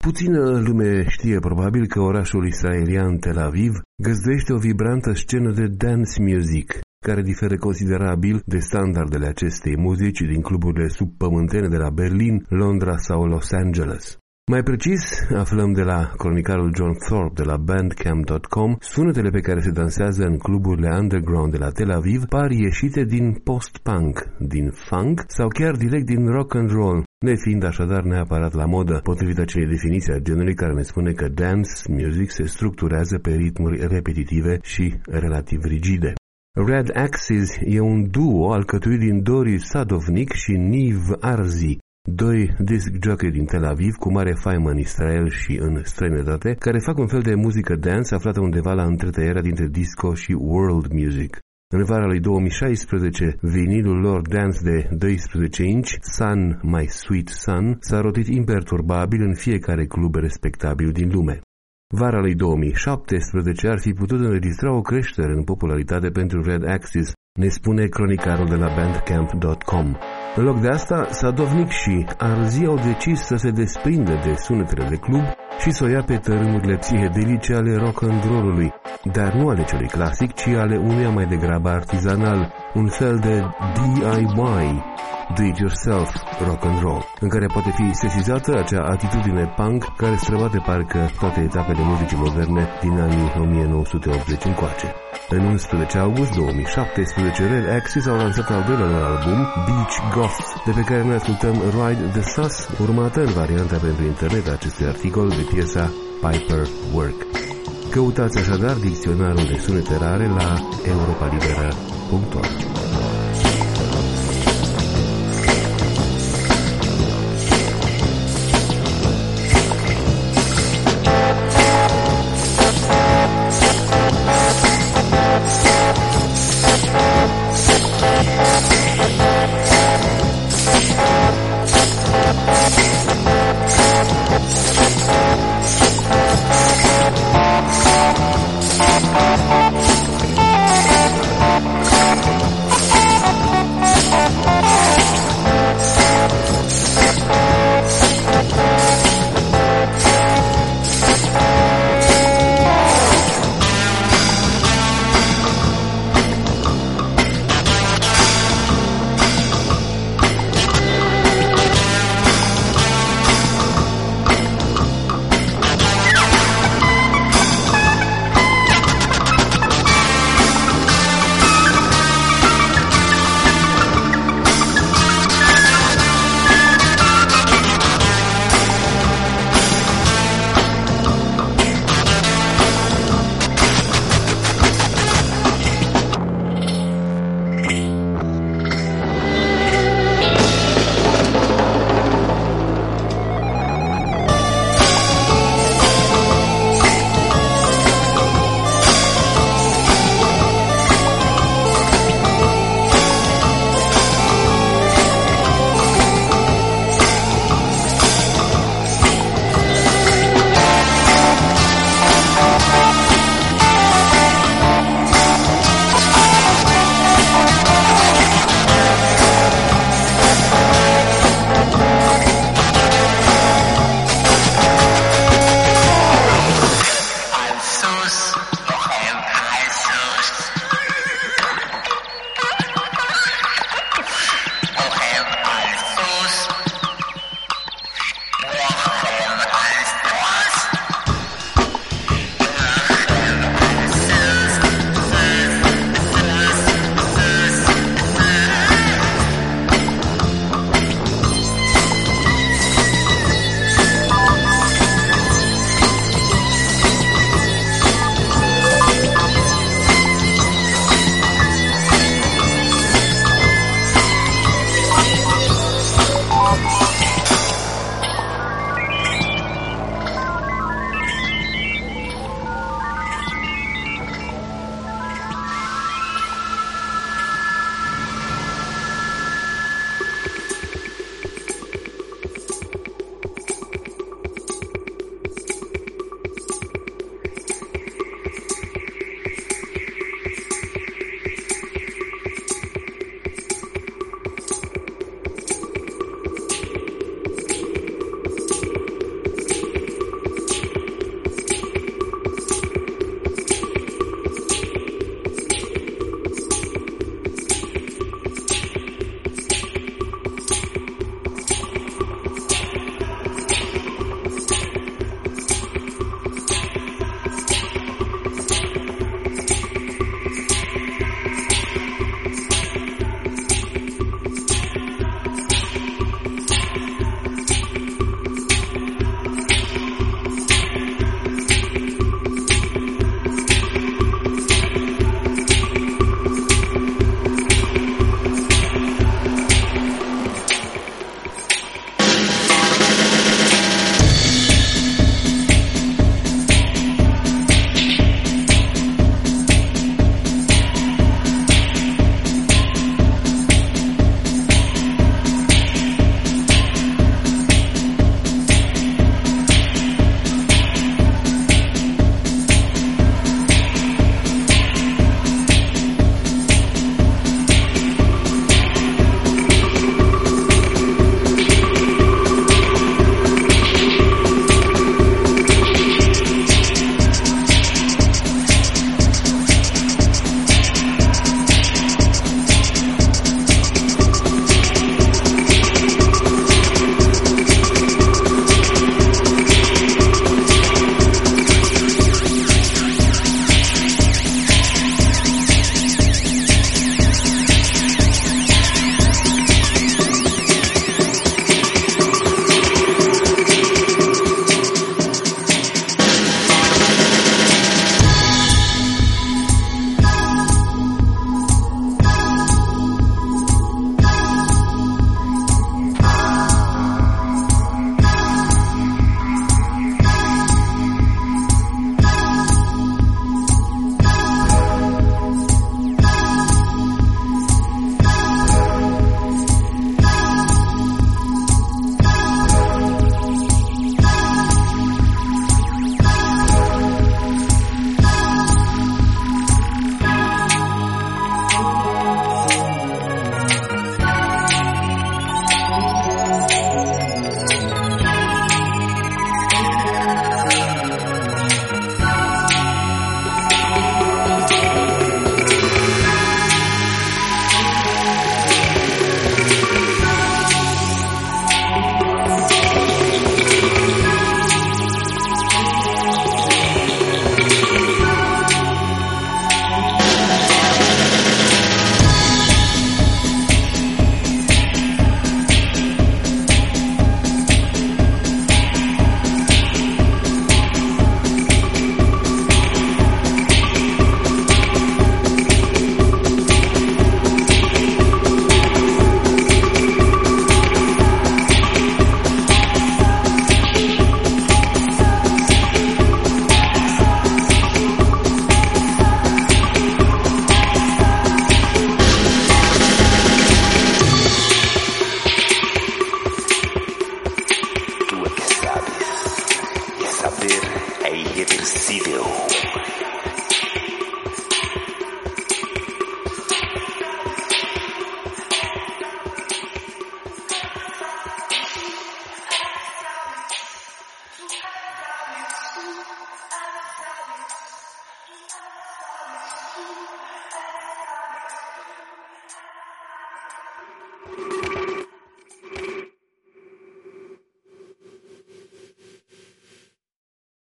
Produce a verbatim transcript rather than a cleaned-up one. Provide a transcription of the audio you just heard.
Puțină lume știe probabil că orașul israelian Tel Aviv găzduiește o vibrantă scenă de dance music, care diferă considerabil de standardele acestei muzici din cluburile subpământene de la Berlin, Londra sau Los Angeles. Mai precis, aflăm de la cronicarul John Thorpe de la bandcamp punct com, sunetele pe care se dansează în cluburile underground de la Tel Aviv par ieșite din post-punk, din funk sau chiar direct din rock and roll, nefiind așadar neapărat la modă, potrivit acelei definiții a genului care ne spune că dance music se structurează pe ritmuri repetitive și relativ rigide. Red Axes e un duo alcătuit din Dori Sadovnik și Niv Arzi, doi disc jockey din Tel Aviv cu mare faimă în Israel și în străinătate, care fac un fel de muzică dance aflată undeva la întretăierea dintre disco și world music. În vara lui două mii șaisprezece, vinilul lor dance de doisprezece inch, Sun My Sweet Sun, s-a rotit imperturbabil în fiecare club respectabil din lume. Vara lui două mii șaptesprezece ar fi putut înregistra o creștere în popularitate pentru Red Axes, ne spune cronicarul de la bandcamp punct com. În loc de asta, Sadovnik și Arzi au decis să se desprindă de sunetele de club și să o ia pe tărâmurile psihedelice ale rock-and-roll-ului, dar nu ale celui clasic, ci ale unuia mai degrabă artizanal, un fel de D I Y, do-it-yourself rock-and-roll, în care poate fi sesizată acea atitudine punk care străbate parcă toate etapele muzicii moderne din anii o mie nouă sute optzeci încoace. În unsprezece august două mii șaptesprezece, Red Axes au lansat al doilea lor album, Beach Goths, de pe care noi ascultăm Ride the Sus, urmată în varianta pentru internet a acestui articol de piesa Piper Work. Căutați așadar dicționarul de sunete rare la europalibera punct org. We'll be right back. Kevin Siegel.